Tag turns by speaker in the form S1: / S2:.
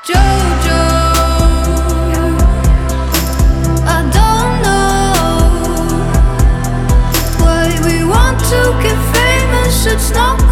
S1: Jojo, I don't know why we want to get famous. It's not